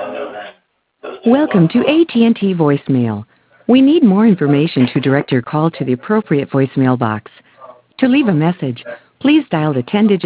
Welcome to AT&T voicemail. We need more information to direct your call to the appropriate voicemail box. To leave a message, please dial the 10-digit